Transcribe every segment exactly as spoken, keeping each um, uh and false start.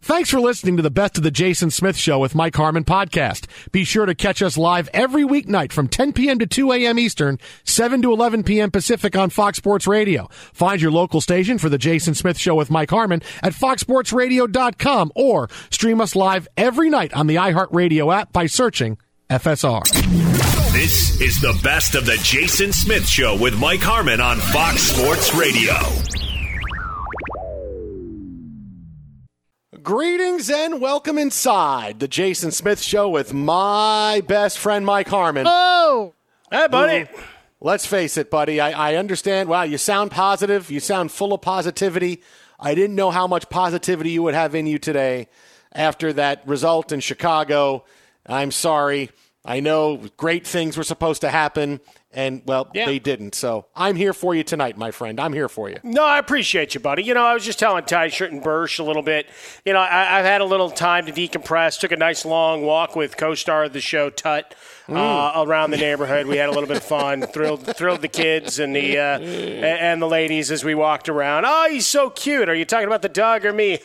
Thanks for listening to the Best of the Jason Smith Show with Mike Harmon podcast. Be sure to catch us live every weeknight from ten p.m. to two a.m. Eastern, seven to eleven p.m. Pacific on Fox Sports Radio. Find your local station for the Jason Smith Show with Mike Harmon at fox sports radio dot com or stream us live every night on the iHeartRadio app by searching F S R. This is the Best of the Jason Smith Show with Mike Harmon on Fox Sports Radio. Greetings and welcome inside the Jason Smith Show with my best friend, Mike Harmon. Oh! Hey, buddy. Who, let's face it, buddy. I, I understand. Wow, you sound positive. You sound full of positivity. I didn't know how much positivity you would have in you today after that result in Chicago. I'm sorry. I know great things were supposed to happen, and, well, yeah. they didn't. So I'm here for you tonight, my friend. I'm here for you. No, I appreciate you, buddy. You know, I was just telling Ty Shirt and Bursch a little bit. You know, I, I've had a little time to decompress. Took a nice long walk with co-star of the show, Tut, mm. uh, around the neighborhood. We had a little bit of fun. thrilled, thrilled the kids and the uh, and the ladies as we walked around. Oh, he's so cute. Are you talking about the dog or me?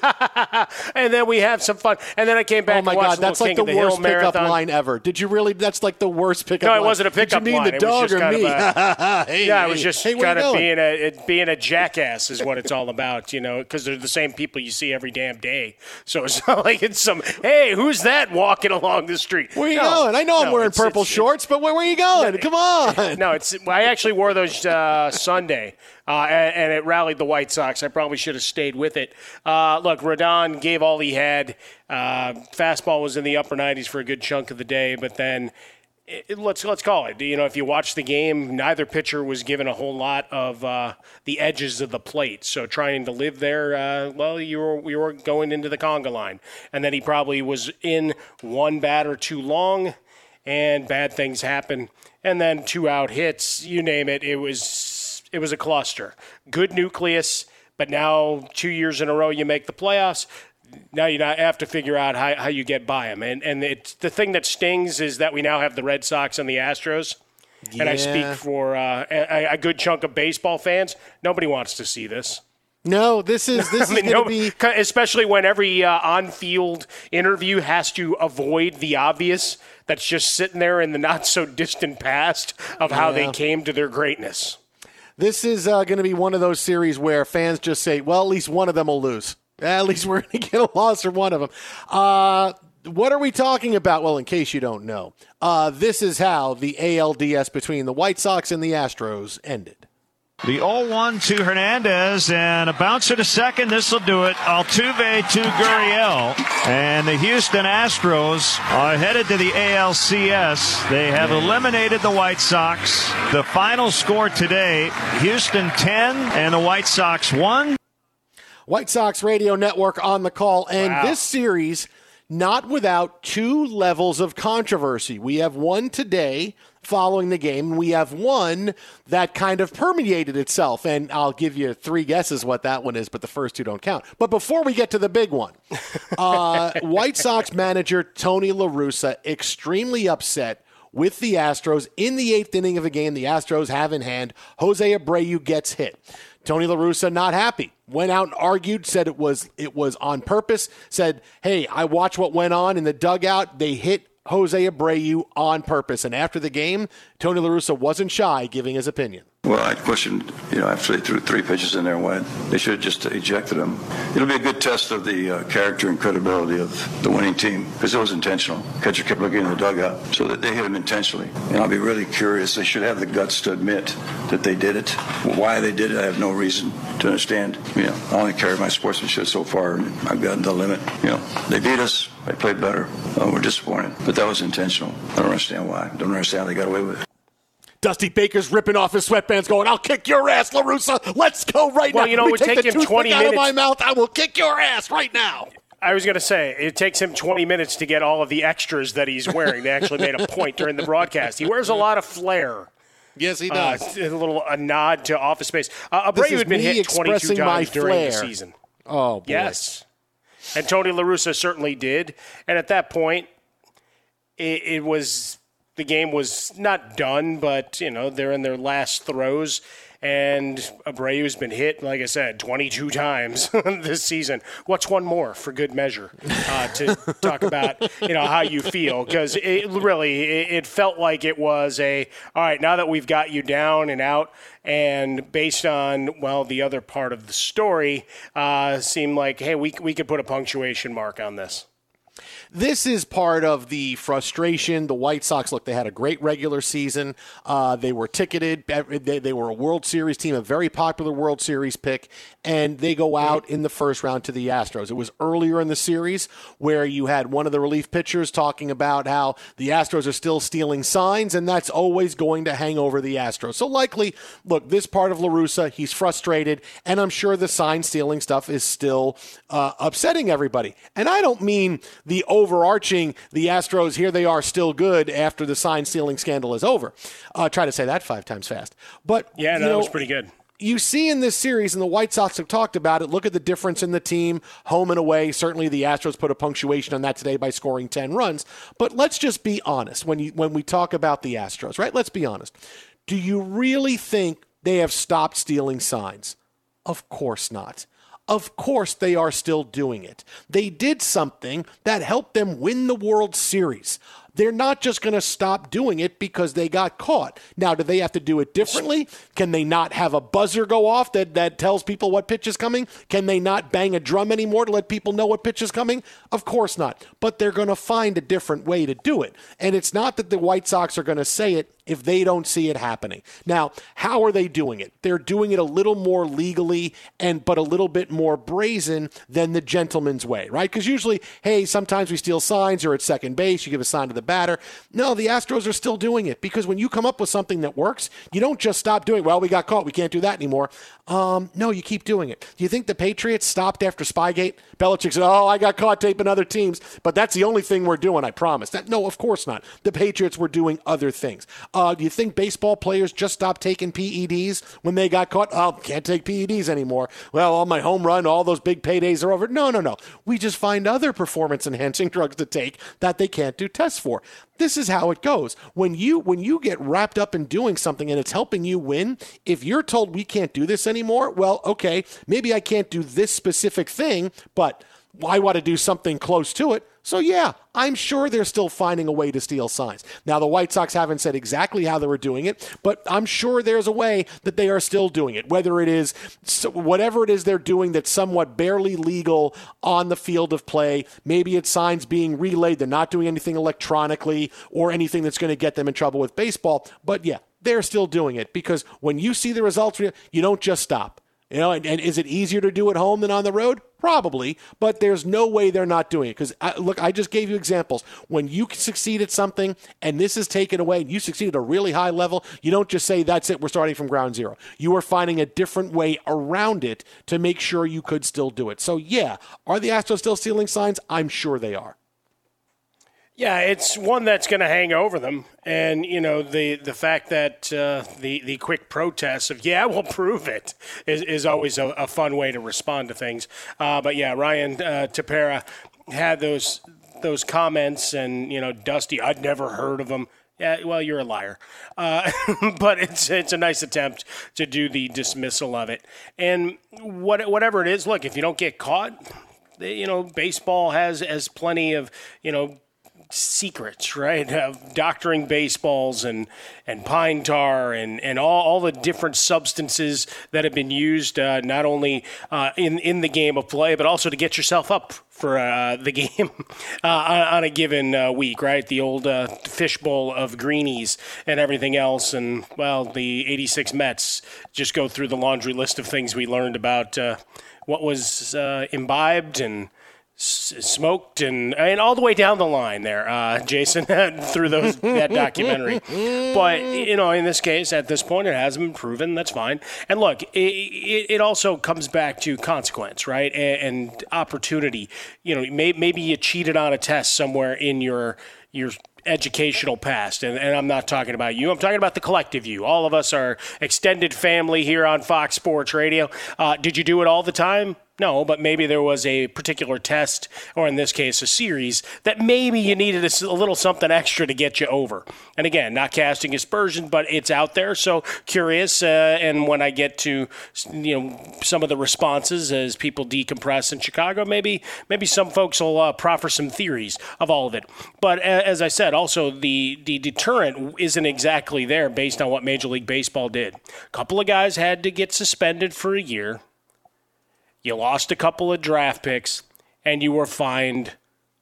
And then we had some fun. And then I came back. Oh my and watched God, that's like King the, the worst Hill pickup marathon. line ever. Did you really? That's like the worst pickup. No, line. it wasn't a pickup Did you mean line. the It dog was just or kind me? of a, hey, yeah, hey, it was just hey, kind of being a it, being a jackass is what it's all about, you know, because they're the same people you see every damn day. So it's not like it's some, hey, who's that walking along the street? Where are you no, going? I know no, I'm wearing it's, purple it's, shorts, but where, where are you going? Come on. No, it's. I actually wore those uh, Sunday, uh, and, and it rallied the White Sox. I probably should have stayed with it. Uh, look, Rodon gave all he had. Uh, fastball was in the upper nineties for a good chunk of the day, but then it, let's let's call it. You know, if you watch the game, neither pitcher was given a whole lot of uh, the edges of the plate. So trying to live there, uh, well, you were you were going into the conga line, and then he probably was in one batter too long, and bad things happen. And then two out hits, you name it. It was it was a cluster. Good nucleus, but now two years in a row you make the playoffs. Now you have to figure out how, how you get by them. And and it's, the thing that stings is that we now have the Red Sox and the Astros. Yeah. And I speak for uh, a, a good chunk of baseball fans. Nobody wants to see this. No, this is this I mean, is going to no, be especially when every uh, on-field interview has to avoid the obvious that's just sitting there in the not-so-distant past of how yeah. they came to their greatness. This is uh, going to be one of those series where fans just say, well, at least one of them will lose. At least we're going to get a loss from one of them. Uh, what are we talking about? Well, in case you don't know, uh, this is how the A L D S between the White Sox and the Astros ended. The oh one to Hernandez, and a bouncer to second. This will do it. Altuve to Gurriel. And the Houston Astros are headed to the A L C S. They have eliminated the White Sox. The final score today, Houston ten and the White Sox one. White Sox Radio Network on the call. And wow. This series, not without two levels of controversy. We have one today following the game. We have one that kind of permeated itself, and I'll give you three guesses what that one is, but the first two don't count. But before we get to the big one, uh, White Sox manager Tony La Russa extremely upset with the Astros in the eighth inning of a game the Astros have in hand. Jose Abreu gets hit. Tony La Russa not happy. Went out and argued, said it was it was on purpose, said, hey, I watched what went on in the dugout. They hit Jose Abreu on purpose. And after the game, Tony La Russa wasn't shy giving his opinion. Well, I questioned, you know, after they threw three pitches in there, why they should have just ejected him. It'll be a good test of the uh, character and credibility of the winning team, because it was intentional. Catcher kept looking in the dugout, so that they hit him intentionally. And I'll be really curious. They should have the guts to admit that they did it. Why they did it, I have no reason to understand. You know, I only carry my sportsmanship so far, and I've gotten the limit. You know, they beat us. They played better. Uh, we're disappointed, but that was intentional. I don't understand why. I don't understand how they got away with it. Dusty Baker's ripping off his sweatbands going, I'll kick your ass, La Russa. Let's go right well, now. You know, it would take, take him twenty minutes. Out of my mouth. I will kick your ass right now. I was going to say, it takes him twenty minutes to get all of the extras that he's wearing. They actually made a point during the broadcast. He wears a lot of flair. Yes, he does. Uh, a little a nod to Office Space. Uh, Abreu had been hit twenty-two times during flair. the season. Oh, boy. Yes. And Tony La Russa certainly did. And at that point, it, it was – the game was not done, but, you know, they're in their last throws. and Abreu's been hit, like I said, twenty-two times this season. What's one more for good measure uh, to talk about, you know, how you feel? Because it really, it, it felt like it was a, all right, now that we've got you down and out, and based on, well, the other part of the story, uh, seemed like, hey, we we could put a punctuation mark on this. This is part of the frustration. The White Sox, look, they had a great regular season. Uh, they were ticketed. They, they were a World Series team, a very popular World Series pick, and they go out in the first round to the Astros. It was earlier in the series where you had one of the relief pitchers talking about how the Astros are still stealing signs, and that's always going to hang over the Astros. So likely, look, this part of La Russa, he's frustrated, and I'm sure the sign stealing stuff is still uh, upsetting everybody. And I don't mean the overarching, the Astros, here they are still good after the sign stealing scandal is over. Uh, try to say that five times fast. But yeah, no, you know, that was pretty good. You see in this series, and the White Sox have talked about it, look at the difference in the team, home and away. Certainly the Astros put a punctuation on that today by scoring ten runs. But let's just be honest when you when we talk about the Astros, right? Let's be honest. Do you really think they have stopped stealing signs? Of course not. Of course they are still doing it. They did something that helped them win the World Series. They're not just going to stop doing it because they got caught. Now, do they have to do it differently? Can they not have a buzzer go off that, that tells people what pitch is coming? Can they not bang a drum anymore to let people know what pitch is coming? Of course not. But they're going to find a different way to do it. And it's not that the White Sox are going to say it if they don't see it happening. Now, how are they doing it? They're doing it a little more legally and but a little bit more brazen than the gentleman's way, right? Because usually, hey, sometimes we steal signs, you're at second base, you give a sign to the batter. No, the Astros are still doing it because when you come up with something that works, you don't just stop doing, well, we got caught, we can't do that anymore. Um, no, you keep doing it. Do you think the Patriots stopped after Spygate? Belichick said, oh, I got caught taping other teams, but that's the only thing we're doing, I promise. That, no, of course not. The Patriots were doing other things. Uh, do you think baseball players just stopped taking P E Ds when they got caught? Oh, can't take P E Ds anymore. Well, all my home run, all those big paydays are over. No, no, no. We just find other performance-enhancing drugs to take that they can't do tests for. This is how it goes. When you when you get wrapped up in doing something and it's helping you win, if you're told we can't do this anymore, well, okay, maybe I can't do this specific thing, but I want to do something close to it. So, yeah, I'm sure they're still finding a way to steal signs. Now, the White Sox haven't said exactly how they were doing it, but I'm sure there's a way that they are still doing it, whether it is whatever it is they're doing that's somewhat barely legal on the field of play. Maybe it's signs being relayed. They're not doing anything electronically or anything that's going to get them in trouble with baseball. But, yeah, they're still doing it because when you see the results, you don't just stop. You know, and, and is it easier to do at home than on the road? Probably, but there's no way they're not doing it. Because, look, I just gave you examples. When you succeed at something and this is taken away and you succeed at a really high level, you don't just say, that's it, we're starting from ground zero. You are finding a different way around it to make sure you could still do it. So, yeah, are the Astros still stealing signs? I'm sure they are. Yeah, it's one that's going to hang over them. And, you know, the, the fact that uh, the, the quick protests of, yeah, we'll prove it, is, is always a, a fun way to respond to things. Uh, but, yeah, Ryan uh, Tepera had those those comments and, you know, Dusty, I'd never heard of him. Yeah, well, you're a liar. Uh, but it's it's a nice attempt to do the dismissal of it. And what, whatever it is, look, if you don't get caught, you know, baseball has, has plenty of, you know, secrets, right, of doctoring baseballs and, and pine tar and, and all, all the different substances that have been used uh, not only uh, in, in the game of play, but also to get yourself up for uh, the game uh, on, on a given uh, week, right? The old uh, fishbowl of greenies and everything else. And, well, the eighty-six Mets just go through the laundry list of things we learned about uh, what was uh, imbibed and smoked and and all the way down the line there, uh, Jason, through those that documentary. But, you know, in this case, at this point, it hasn't been proven. That's fine. And look, it, it, it also comes back to consequence, right, and, and opportunity. You know, may, maybe you cheated on a test somewhere in your your educational past, and, and I'm not talking about you. I'm talking about the collective you. All of us are extended family here on Fox Sports Radio. Uh, did you do it all the time? No, but maybe there was a particular test, or in this case, a series, that maybe you needed a, a little something extra to get you over. And again, not casting aspersions, but it's out there. So curious, uh, and when I get to you know some of the responses as people decompress in Chicago, maybe maybe some folks will uh, proffer some theories of all of it. But uh, as I said, also the the deterrent isn't exactly there based on what Major League Baseball did. A couple of guys had to get suspended for a year. You lost a couple of draft picks, and you were fined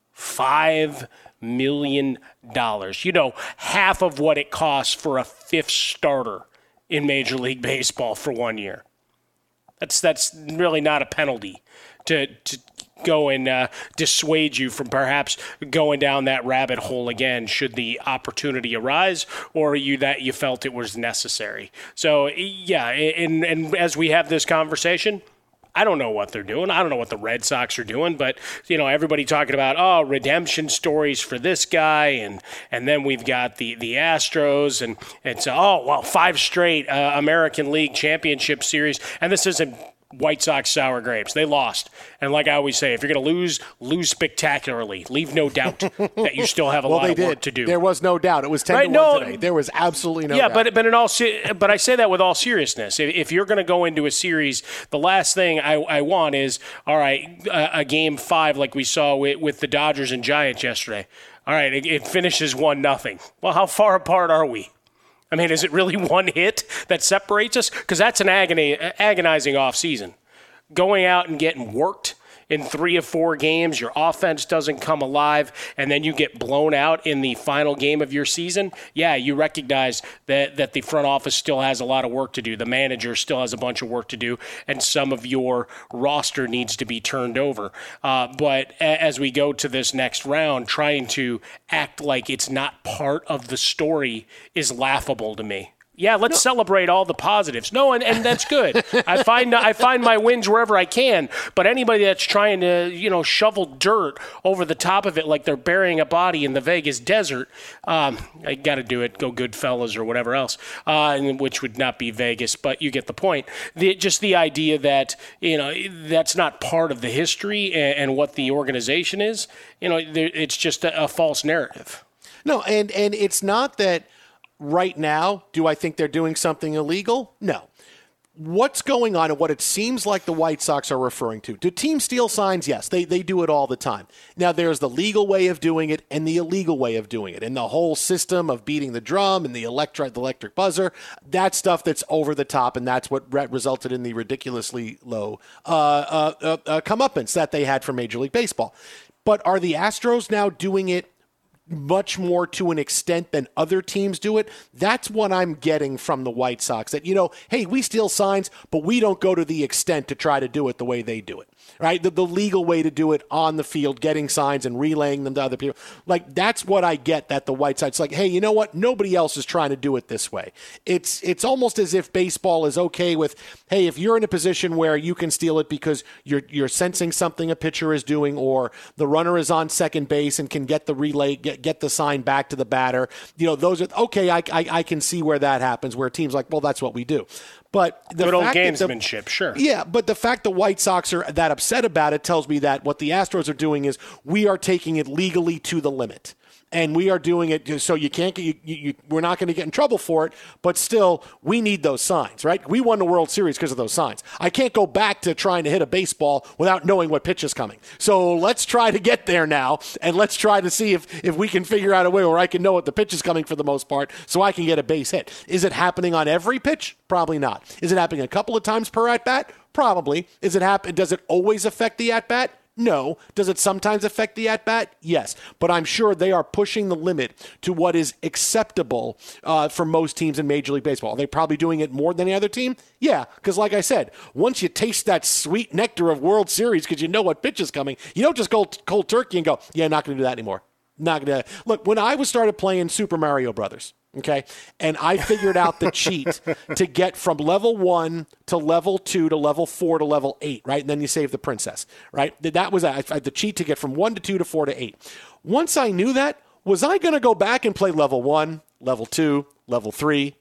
five million dollars. You know, half of what it costs for a fifth starter in Major League Baseball for one year. That's that's really not a penalty to to go and uh, dissuade you from perhaps going down that rabbit hole again should the opportunity arise, or you that you felt it was necessary. So, yeah, and, and as we have this conversation, I don't know what they're doing. I don't know what the Red Sox are doing, but, you know, everybody talking about, oh, redemption stories for this guy, and and then we've got the, the Astros, and it's, oh, well, five straight uh, American League Championship Series, and this isn't White Sox sour grapes. They lost. And like I always say, if you're going to lose, lose spectacularly. Leave no doubt that you still have a well, lot they of did. work to do. There was no doubt. It was ten right? to no, one today. There was absolutely no yeah, doubt. Yeah, but but in all but I say that with all seriousness. If, if you're going to go into a series, the last thing I, I want is, all right, a, a game five like we saw with, with the Dodgers and Giants yesterday. All right, it, it finishes one nothing. Well, how far apart are we? I mean, is it really one hit that separates us? Because that's an agony, agonizing offseason. Going out and getting worked in three or four games, your offense doesn't come alive, and then you get blown out in the final game of your season, yeah, you recognize that, that the front office still has a lot of work to do. The manager still has a bunch of work to do, and some of your roster needs to be turned over. Uh, but as we go to this next round, trying to act like it's not part of the story is laughable to me. Yeah, let's no. celebrate all the positives. No, and, and that's good. I find I find my wins wherever I can. But anybody that's trying to, you know, shovel dirt over the top of it like they're burying a body in the Vegas desert, um, I got to do it. Go Goodfellas or whatever else, uh, which would not be Vegas, but you get the point. The, just the idea that, you know, that's not part of the history and, and what the organization is. You know, it's just a, a false narrative. No, and and it's not that. Right now, do I think they're doing something illegal? No. What's going on and what it seems like the White Sox are referring to. Do teams steal signs? Yes, they, they do it all the time. Now, there's the legal way of doing it and the illegal way of doing it. And the whole system of beating the drum and the electric, the electric buzzer, that's stuff that's over the top, and that's what resulted in the ridiculously low uh, uh, uh, uh, comeuppance that they had for Major League Baseball. But are the Astros now doing it much more to an extent than other teams do it? That's what I'm getting from the White Sox, that, you know, hey, we steal signs, but we don't go to the extent to try to do it the way they do it, right? The, the legal way to do it on the field, getting signs and relaying them to other people. Like, that's what I get, that the White Sox, like, hey, you know what? Nobody else is trying to do it this way. It's, it's almost as if baseball is okay with, hey, if you're in a position where you can steal it because you're, you're sensing something a pitcher is doing, or the runner is on second base and can get the relay, get, get the sign back to the batter. You know, those are, okay, I, I, I can see where that happens, where teams like, well, that's what we do. But the good old fact gamesmanship, the, sure. Yeah, but the fact the White Sox are that upset about it tells me that what the Astros are doing is we are taking it legally to the limit. And we are doing it so you can't get, you, you, we're not going to get in trouble for it, but still, we need those signs, right? We won the World Series because of those signs. I can't go back to trying to hit a baseball without knowing what pitch is coming. So let's try to get there now, and let's try to see if, if we can figure out a way where I can know what the pitch is coming for the most part so I can get a base hit. Is it happening on every pitch? Probably not. Is it happening a couple of times per at-bat? Probably. Is it happen? Does it always affect the at-bat? No. Does it sometimes affect the at-bat? Yes. But I'm sure they are pushing the limit to what is acceptable uh, for most teams in Major League Baseball. Are they probably doing it more than any other team? Yeah, because like I said, once you taste that sweet nectar of World Series because you know what pitch is coming, you don't just go cold turkey and go, yeah, not going to do that anymore. Not going to. Look, when I was started playing Super Mario Brothers, okay, and I figured out the cheat to get from level one to level two to level four to level eight, right? And then you save the princess, right? That was I had the cheat to get from one to two to four to eight. Once I knew that, was I going to go back and play level one, level two, level three,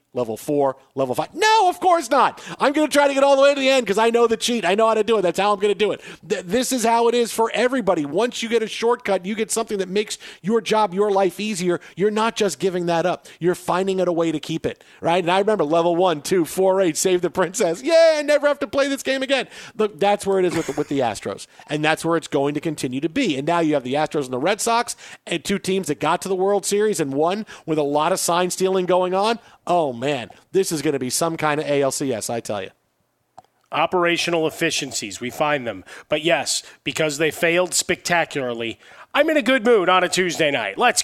level four, level five. No, of course not. I'm going to try to get all the way to the end because I know the cheat. I know how to do it. That's how I'm going to do it. Th- this is how it is for everybody. Once you get a shortcut, you get something that makes your job, your life easier. You're not just giving that up. You're finding it a way to keep it, right? And I remember level one, two, four, eight, save the princess. Yeah, I never have to play this game again. Look, that's where it is with the, with the Astros. And that's where it's going to continue to be. And now you have the Astros and the Red Sox and two teams that got to the World Series and won with a lot of sign stealing going on. Oh, man, this is going to be some kind of A L C S, I tell you. Operational efficiencies, we find them. But yes, because they failed spectacularly, I'm in a good mood on a Tuesday night. Let's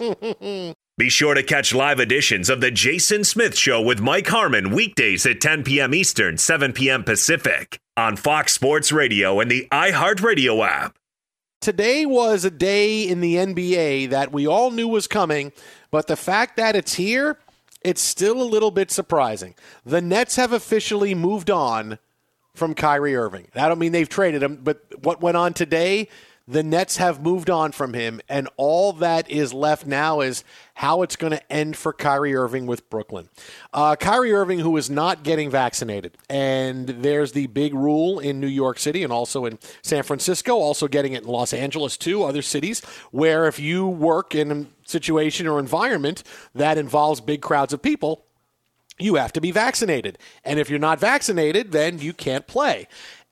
go. Be sure to catch live editions of The Jason Smith Show with Mike Harmon weekdays at ten p.m. Eastern, seven p.m. Pacific on Fox Sports Radio and the iHeartRadio app. Today was a day in the N B A that we all knew was coming, but the fact that it's here, it's still a little bit surprising. The Nets have officially moved on from Kyrie Irving. I don't mean they've traded him, but what went on today, the Nets have moved on from him, and all that is left now is how it's going to end for Kyrie Irving with Brooklyn. Uh, Kyrie Irving, who is not getting vaccinated, and there's the big rule in New York City and also in San Francisco, also getting it in Los Angeles too, other cities, where if you work in a situation or environment that involves big crowds of people, you have to be vaccinated. And if you're not vaccinated, then you can't play.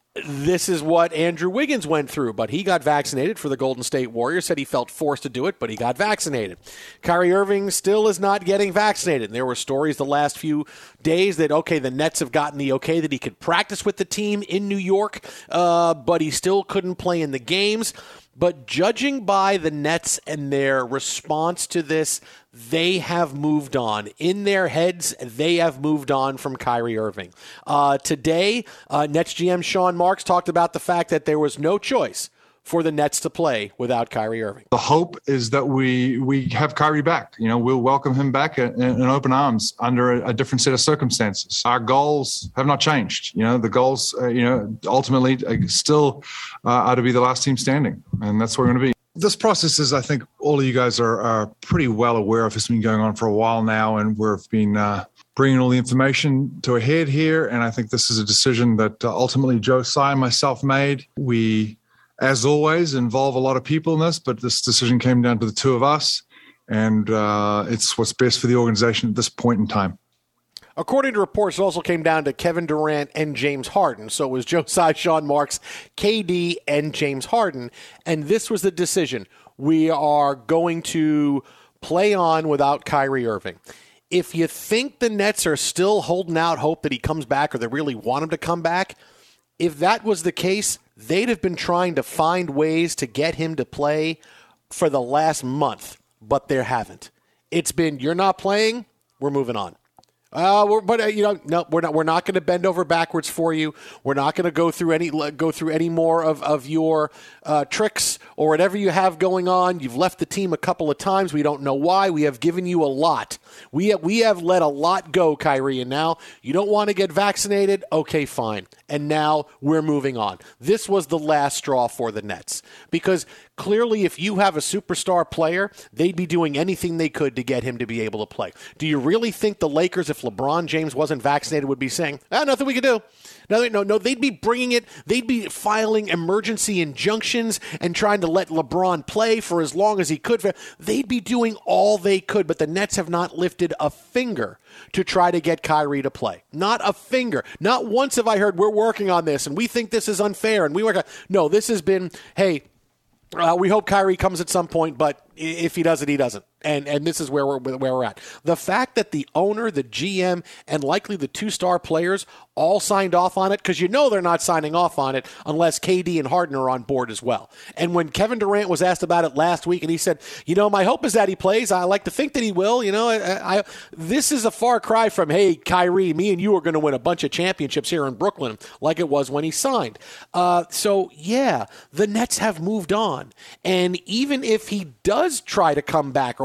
This is what Andrew Wiggins went through, but he got vaccinated for the Golden State Warriors, said he felt forced to do it, but he got vaccinated. Kyrie Irving still is not getting vaccinated. There were stories the last few days that, okay, the Nets have gotten the okay that he could practice with the team in New York, uh, but he still couldn't play in the games. But judging by the Nets and their response to this, they have moved on. In their heads, they have moved on from Kyrie Irving. Uh, today, uh, Nets G M Sean Marks talked about the fact that there was no choice for the Nets to play without Kyrie Irving. The hope is that we we have Kyrie back. You know, we'll welcome him back in, in open arms under a, a different set of circumstances. Our goals have not changed. You know, the goals, uh, you know, ultimately uh, still uh, are to be the last team standing, and that's where we're going to be. This process is, I think, all of you guys are, are pretty well aware of. It's been going on for a while now, and we've been uh, bringing all the information to a head here. And I think this is a decision that uh, ultimately Joe Tsai and myself made. We, as always, involve a lot of people in this, but this decision came down to the two of us, and uh, it's what's best for the organization at this point in time. According to reports, it also came down to Kevin Durant and James Harden. So it was Joe Tsai, Sean Marks, K D, and James Harden. And this was the decision. We are going to play on without Kyrie Irving. If you think the Nets are still holding out hope that he comes back or they really want him to come back, if that was the case, they'd have been trying to find ways to get him to play for the last month, but they haven't. It's been, you're not playing, we're moving on. Uh, we're, but uh, you know, no, we're not. We're not going to bend over backwards for you. We're not going to go through any go through any more of of your uh, tricks or whatever you have going on. You've left the team a couple of times. We don't know why. We have given you a lot. We have, we have let a lot go, Kyrie. And now you don't want to get vaccinated. Okay, fine. And now we're moving on. This was the last straw for the Nets because clearly, if you have a superstar player, they'd be doing anything they could to get him to be able to play. Do you really think the Lakers, if LeBron James wasn't vaccinated, would be saying, ah, nothing we could do? No, no, no. They'd be bringing it. They'd be filing emergency injunctions and trying to let LeBron play for as long as he could. They'd be doing all they could, but the Nets have not lifted a finger to try to get Kyrie to play. Not a finger. Not once have I heard, we're working on this and we think this is unfair and we work on. No, this has been, hey, Uh, we hope Kyrie comes at some point, but if he doesn't, he doesn't. And and this is where we're where we're at. The fact that the owner, the G M, and likely the two-star players all signed off on it, because you know they're not signing off on it unless K D and Harden are on board as well. And when Kevin Durant was asked about it last week, and he said, you know, my hope is that he plays. I like to think that he will. You know, I, I, this is a far cry from, hey, Kyrie, me and you are going to win a bunch of championships here in Brooklyn, like it was when he signed. Uh, so, yeah, the Nets have moved on. And even if he does try to come back or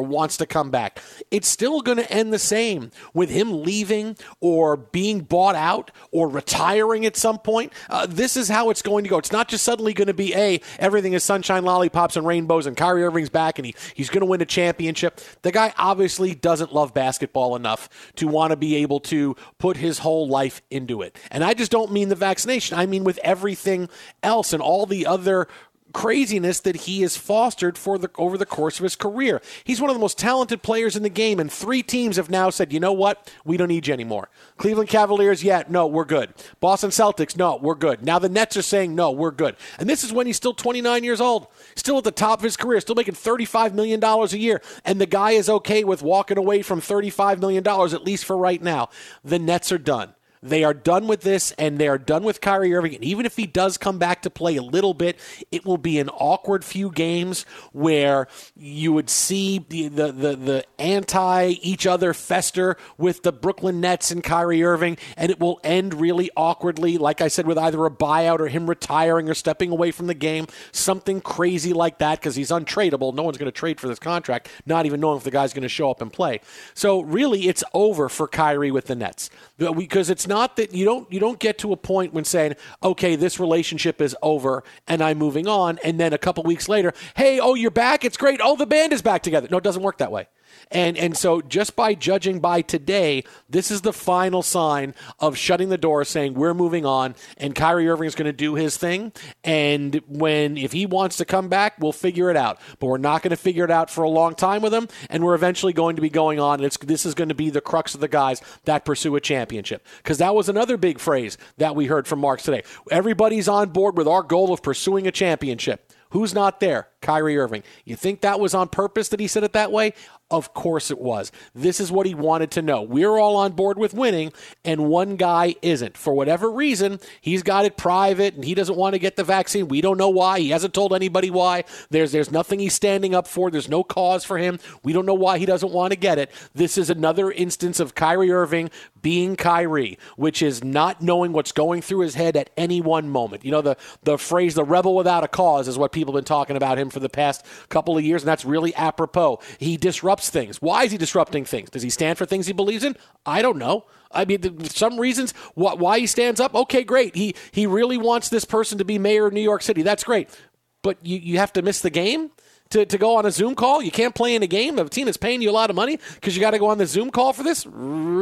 wants to come back. It's still going to end the same with him leaving or being bought out or retiring at some point. Uh, this is how it's going to go. It's not just suddenly going to be, a everything is sunshine, lollipops, and rainbows, and Kyrie Irving's back, and he, he's going to win a championship. The guy obviously doesn't love basketball enough to want to be able to put his whole life into it. And I just don't mean the vaccination. I mean with everything else and all the other craziness that he has fostered for the over the course of his career. He's one of the most talented players in the game, and three teams have now said, you know what? We don't need you anymore. Cleveland Cavaliers, yeah, no, we're good. Boston Celtics, no, we're good. Now the Nets are saying, no, we're good. And this is when he's still twenty-nine years old, still at the top of his career, still making thirty-five million dollars a year, and the guy is okay with walking away from thirty-five million dollars, at least for right now. The Nets are done. They are done with this, and they are done with Kyrie Irving. And even if he does come back to play a little bit, it will be an awkward few games where you would see the the the, the anti-each other fester with the Brooklyn Nets and Kyrie Irving, and it will end really awkwardly, like I said, with either a buyout or him retiring or stepping away from the game, something crazy like that, because he's untradeable. No one's going to trade for this contract, not even knowing if the guy's going to show up and play. So really, it's over for Kyrie with the Nets, because it's not Not that you don't you don't get to a point when saying, okay, this relationship is over and I'm moving on, and then a couple weeks later, hey, oh, you're back, it's great, oh, the band is back together. No, it doesn't work that way. And and so just by judging by today, this is the final sign of shutting the door, saying we're moving on, and Kyrie Irving is going to do his thing. And when if he wants to come back, we'll figure it out. But we're not going to figure it out for a long time with him, and we're eventually going to be going on. And it's this is going to be the crux of the guys that pursue a championship. Because that was another big phrase that we heard from Marks today. Everybody's on board with our goal of pursuing a championship. Who's not there? Kyrie Irving. You think that was on purpose that he said it that way? Of course it was. This is what he wanted to know. We're all on board with winning, and one guy isn't. For whatever reason, he's got it private, and he doesn't want to get the vaccine. We don't know why. He hasn't told anybody why. There's there's nothing he's standing up for. There's no cause for him. We don't know why he doesn't want to get it. This is another instance of Kyrie Irving being Kyrie, which is not knowing what's going through his head at any one moment. You know, the, the phrase, the rebel without a cause, is what people have been talking about him for the past couple of years, and that's really apropos. He disrupts things. Why is he disrupting things? Does he stand for things he believes in? I don't know. I mean, some reasons wh- why he stands up, okay, great. He he really wants this person to be mayor of New York City. That's great. But you, you have to miss the game to, to go on a Zoom call? You can't play in a game? A team is paying you a lot of money because you got to go on the Zoom call for this?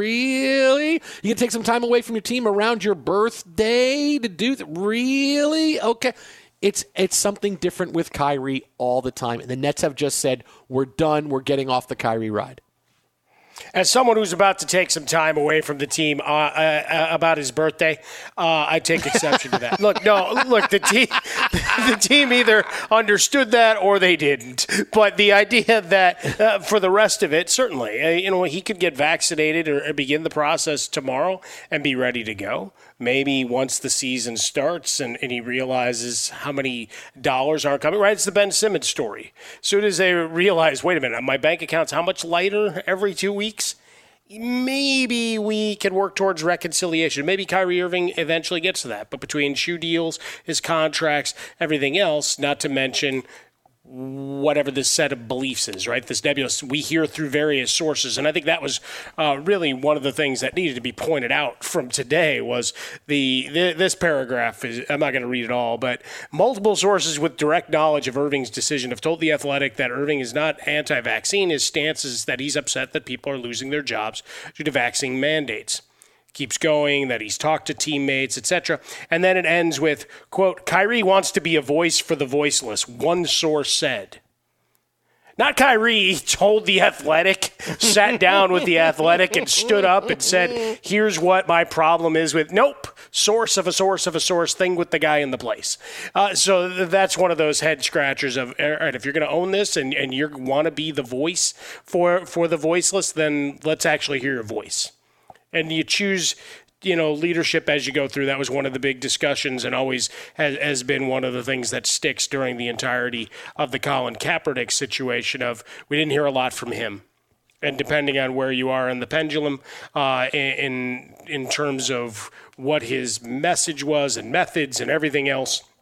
Really? You can take some time away from your team around your birthday to do that? Really? Okay. It's it's something different with Kyrie all the time. And the Nets have just said, we're done. We're getting off the Kyrie ride. As someone who's about to take some time away from the team uh, uh, about his birthday, uh, I take exception to that. Look, no, look, the team, the team either understood that or they didn't. But the idea that uh, for the rest of it, certainly, uh, you know, he could get vaccinated or, or begin the process tomorrow and be ready to go. Maybe once the season starts and, and he realizes how many dollars aren't coming, right? It's the Ben Simmons story. As soon as they realize, wait a minute, my bank account's how much lighter every two weeks? Maybe we can work towards reconciliation. Maybe Kyrie Irving eventually gets to that. But between shoe deals, his contracts, everything else, not to mention whatever this set of beliefs is, right? This nebulous we hear through various sources. And I think that was uh, really one of the things that needed to be pointed out from today was the, the this paragraph is, I'm not going to read it all, but multiple sources with direct knowledge of Irving's decision have told The Athletic that Irving is not anti-vaccine. His stance is that he's upset that people are losing their jobs due to vaccine mandates. Keeps going, that he's talked to teammates, et cetera. And then it ends with, quote, Kyrie wants to be a voice for the voiceless, one source said. Not Kyrie told The Athletic, sat down with The Athletic and stood up and said, here's what my problem is with, nope, source of a source of a source thing with the guy in the place. Uh, so that's one of those head scratchers of, all right, if you're going to own this and, and you want to be the voice for, for the voiceless, then let's actually hear your voice. And you choose, you know, leadership as you go through. That was one of the big discussions and always has, has been one of the things that sticks during the entirety of the Colin Kaepernick situation of we didn't hear a lot from him. And depending on where you are in the pendulum, uh, in in terms of what his message was and methods and everything else,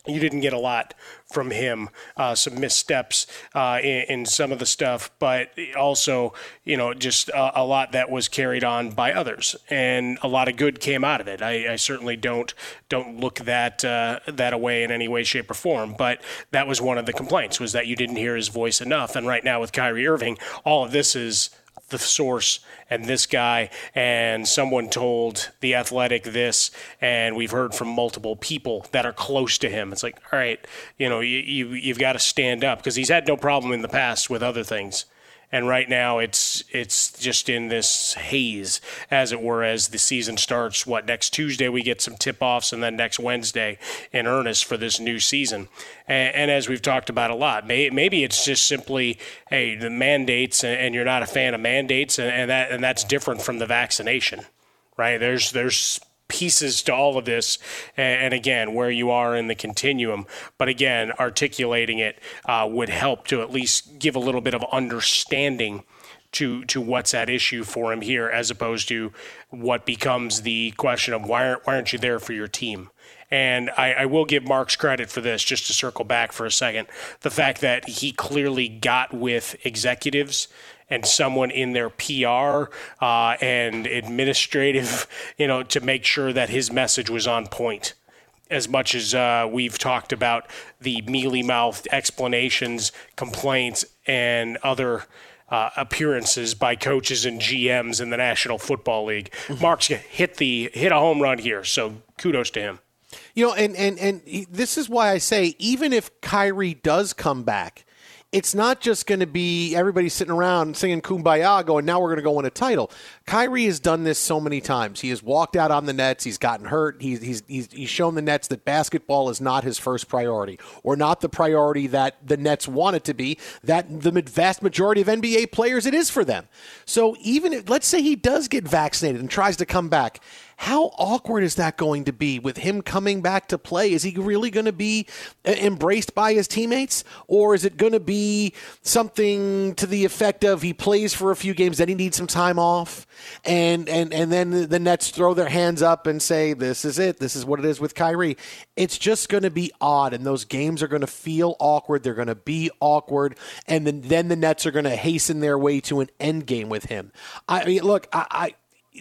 you didn't get a lot from him, uh, some missteps uh, in, in some of the stuff, but also, you know, just a, a lot that was carried on by others, and a lot of good came out of it. I, I certainly don't don't look that uh, that away in any way, shape, or form, but that was one of the complaints, was that you didn't hear his voice enough. And right now with Kyrie Irving, all of this is the source and this guy, and someone told The Athletic this, and we've heard from multiple people that are close to him. It's like, all right, you know, you, you, you've got to stand up, because he's had no problem in the past with other things. And right now it's it's just in this haze, as it were, as the season starts. What, next Tuesday we get some tip-offs, and then next Wednesday in earnest for this new season. And, and as we've talked about a lot, may, maybe it's just simply, hey, the mandates, and, and you're not a fan of mandates, and, and that and that's different from the vaccination, right? There's there's pieces to all of this, and, and again, where you are in the continuum. But again, articulating it uh, would help to at least give a little bit of understanding to to what's at issue for him here, as opposed to what becomes the question of why aren't, why aren't you there for your team? And I, I will give Marks credit for this, just to circle back for a second. The fact that he clearly got with executives and someone in their P R uh, and administrative, you know, to make sure that his message was on point. As much as uh, we've talked about the mealy-mouthed explanations, complaints, and other uh, appearances by coaches and G Ms in the National Football League, mm-hmm. Marks hit the hit a home run here. So kudos to him. You know, and, and, and this is why I say, even if Kyrie does come back, it's not just going to be everybody sitting around singing Kumbaya going, now we're going to go win a title. Kyrie has done this so many times. He has walked out on the Nets. He's gotten hurt. He's, he's, he's, he's shown the Nets that basketball is not his first priority, or not the priority that the Nets want it to be, that the vast majority of N B A players, it is for them. So even if, let's say he does get vaccinated and tries to come back, how awkward is that going to be with him coming back to play? Is he really going to be embraced by his teammates? Or is it going to be something to the effect of he plays for a few games, then he needs some time off, and and, and then the Nets throw their hands up and say, this is it, this is what it is with Kyrie? It's just going to be odd, and those games are going to feel awkward. They're going to be awkward, and then, then the Nets are going to hasten their way to an end game with him. I mean, look, I... I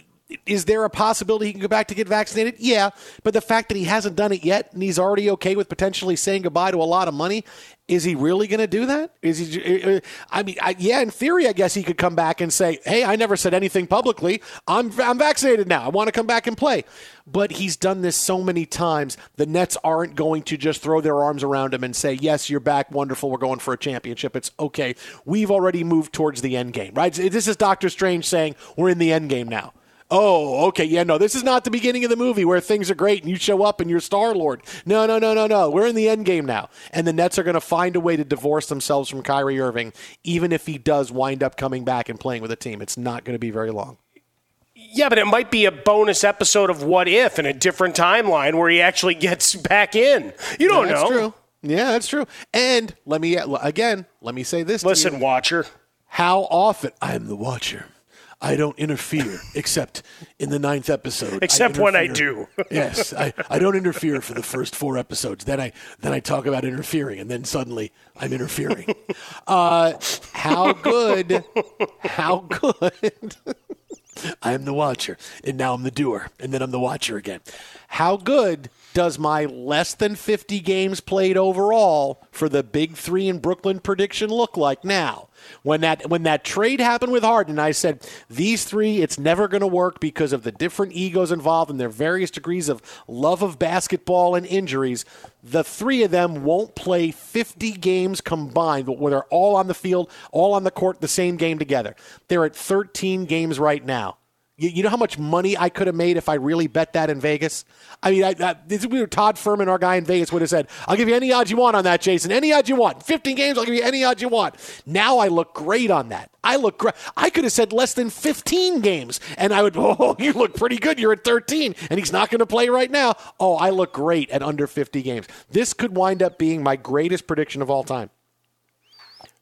Is there a possibility he can go back to get vaccinated? Yeah, but the fact that he hasn't done it yet, and he's already okay with potentially saying goodbye to a lot of money, is he really going to do that? Is he? I mean, I, yeah, in theory, I guess he could come back and say, hey, I never said anything publicly. I'm I'm vaccinated now. I want to come back and play. But he's done this so many times, the Nets aren't going to just throw their arms around him and say, yes, you're back, wonderful, we're going for a championship. It's okay. We've already moved towards the end game, right? This is Doctor Strange saying, we're in the end game now. Oh, okay, yeah, no, this is not the beginning of the movie where things are great and you show up and you're Star-Lord. No, no, no, no, no. We're in the end game now. And the Nets are going to find a way to divorce themselves from Kyrie Irving, even if he does wind up coming back and playing with a team. It's not going to be very long. Yeah, but it might be a bonus episode of What If in a different timeline where he actually gets back in. You don't yeah, that's know. True. Yeah, that's true. And let me, again, let me say this Listen, to you. Watcher. How often, I'm the Watcher. I don't interfere, except in the ninth episode. Except I when I do. Yes, I, I don't interfere for the first four episodes. Then I then I talk about interfering, and then suddenly I'm interfering. Uh, how good, how good. I'm the Watcher, and now I'm the doer, and then I'm the Watcher again. How good does my less than fifty games played overall for the big three in Brooklyn prediction look like now? When that when that trade happened with Harden, I said, these three, it's never going to work because of the different egos involved and their various degrees of love of basketball and injuries. The three of them won't play fifty games combined, but where they're all on the field, all on the court, the same game together. They're at thirteen games right now. You, you know how much money I could have made if I really bet that in Vegas? I mean, I, I, this is Todd Furman, our guy in Vegas, would have said, I'll give you any odds you want on that, Jason. Any odds you want. fifteen games, I'll give you any odds you want. Now I look great on that. I look great. I could have said less than fifteen games, and I would, oh, you look pretty good. You're at thirteen, and he's not going to play right now. Oh, I look great at under fifty games. This could wind up being my greatest prediction of all time.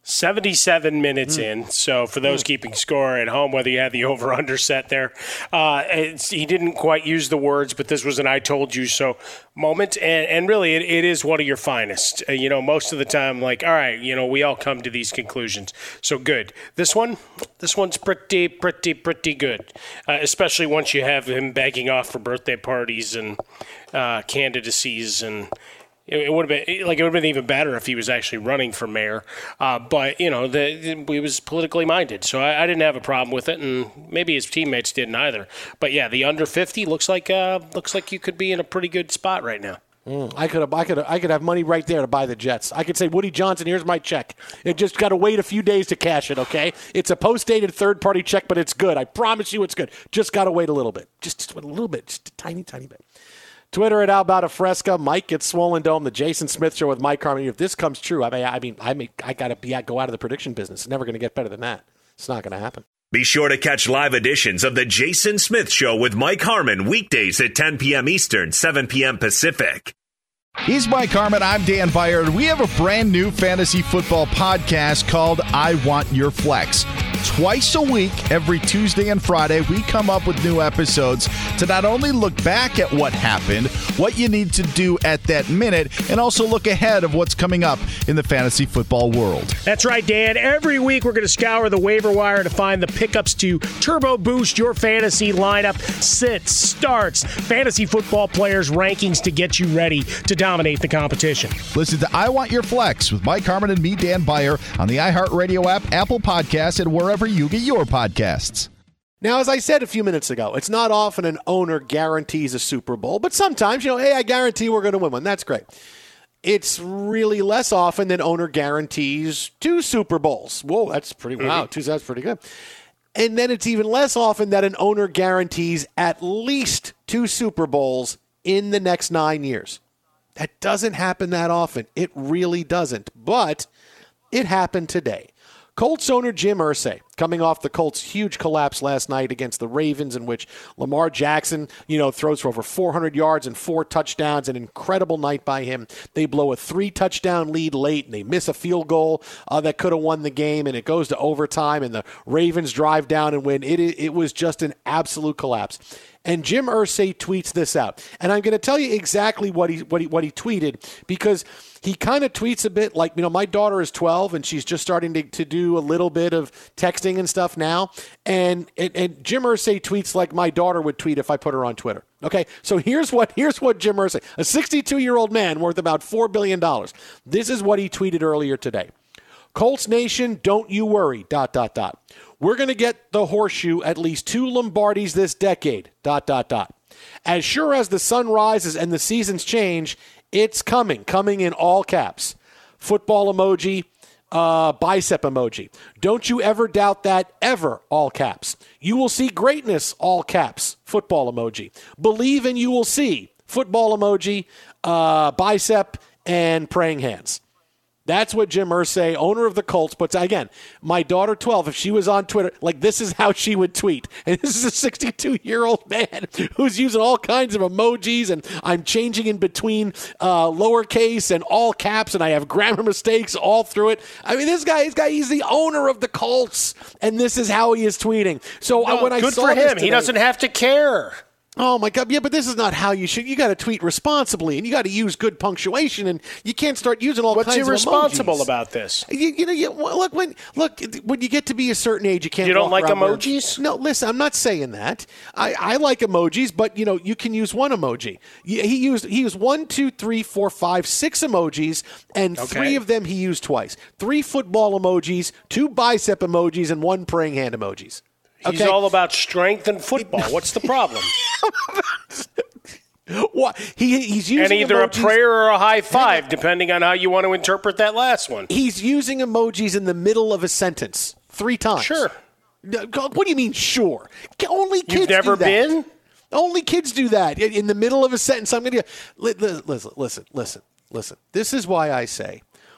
seventy-seven minutes mm. in. So for those mm. keeping score at home, whether you had the over-under set there, uh, it's, he didn't quite use the words, but this was an I told you so moment. And, and really, it, it is one of your finest. Uh, you know, most of the time, like, all right, you know, we all come to these conclusions. So good. This one, this one's pretty, pretty, pretty good, uh, especially once you have him begging off for birthday parties and uh, candidacies and It would have been like it would have been even better if he was actually running for mayor. Uh, but you know, the, he was politically minded, so I, I didn't have a problem with it, and maybe his teammates didn't either. But yeah, the under fifty looks like uh, looks like you could be in a pretty good spot right now. Mm, I could have, I could I could have money right there to buy the Jets. I could say, Woody Johnson, here's my check. It just got to wait a few days to cash it. Okay, it's a post-dated third-party check, but it's good. I promise you, it's good. Just got to wait a little bit, just, just a little bit, just a tiny, tiny bit. Twitter at How About a Fresca. Mike gets Swollen Dome. The Jason Smith Show with Mike Harmon. If this comes true, I mean, I mean, I mean, I gotta be, I go out of the prediction business. It's never going to get better than that. It's not going to happen. Be sure to catch live editions of the Jason Smith Show with Mike Harmon weekdays at ten p.m. Eastern, seven p.m. Pacific. He's Mike Harmon. I'm Dan Beyer. We have a brand new fantasy football podcast called I Want Your Flex. Twice a week, every Tuesday and Friday, we come up with new episodes to not only look back at what happened, what you need to do at that minute, and also look ahead of what's coming up in the fantasy football world. That's right, Dan. Every week, we're going to scour the waiver wire to find the pickups to turbo boost your fantasy lineup, sits, starts, fantasy football players' rankings to get you ready to dominate the competition. Listen to I Want Your Flex with Mike Harmon and me, Dan Beyer, on the iHeartRadio app, Apple Podcasts, and wherever you get your podcasts. Now, as I said a few minutes ago, it's not often an owner guarantees a Super Bowl, but sometimes, you know, hey, I guarantee we're going to win one. That's great. It's really less often than owner guarantees two Super Bowls. Whoa, that's pretty, mm-hmm. wow, two, that's pretty good. And then it's even less often that an owner guarantees at least two Super Bowls in the next nine years. That doesn't happen that often. It really doesn't. But it happened today. Colts owner Jim Irsay, coming off the Colts' huge collapse last night against the Ravens, in which Lamar Jackson, you know, throws for over four hundred yards and four touchdowns, an incredible night by him. They blow a three-touchdown lead late, and they miss a field goal uh, that could have won the game, and it goes to overtime, and the Ravens drive down and win. It, it was just an absolute collapse. And Jim Irsay tweets this out. And I'm going to tell you exactly what he what he, what he tweeted, because he kind of tweets a bit like, you know, my daughter is twelve, and she's just starting to, to do a little bit of texting and stuff now. And, and, and Jim Irsay tweets like my daughter would tweet if I put her on Twitter. Okay, so here's what here's what Jim Irsay, a sixty-two-year-old man worth about four billion dollars. This is what he tweeted earlier today. Colts Nation, don't you worry, dot, dot, dot. We're going to get the horseshoe at least two Lombardis this decade, dot, dot, dot. As sure as the sun rises and the seasons change, it's coming, coming in all caps. Football emoji, uh, bicep emoji. Don't you ever doubt that, ever, all caps. You will see greatness, all caps, football emoji. Believe and you will see, football emoji, uh, bicep, and praying hands. That's what Jim Irsay, owner of the Colts, puts. Again, my daughter, twelve, if she was on Twitter, like this is how she would tweet. And this is a sixty-two-year-old man who's using all kinds of emojis, and I'm changing in between uh, lowercase and all caps, and I have grammar mistakes all through it. I mean, this guy, this guy, he's the owner of the Colts, and this is how he is tweeting. So no, when I good saw for this him, today, he doesn't have to care. Oh, my God. Yeah, but this is not how you should. You got to tweet responsibly, and you got to use good punctuation, and you can't start using all What's kinds of emojis. What's irresponsible about this? You, you know, you, look, when look when you get to be a certain age, you can't You don't walk like emojis? Where, no, listen, I'm not saying that. I, I like emojis, but, you know, you can use one emoji. He used, he used one, two, three, four, five, six emojis, and okay. three of them he used twice. Three football emojis, two bicep emojis, and one praying hand emojis. He's okay. all about strength and football. What's the problem? What he he's using and either emojis, a prayer or a high five, depending on how you want to interpret that last one. He's using emojis in the middle of a sentence three times. Sure. What do you mean? Sure. Only kids. You've never do that. been. Only kids do that in, in the middle of a sentence. I'm going to listen, listen, listen, listen, listen. This is why I say,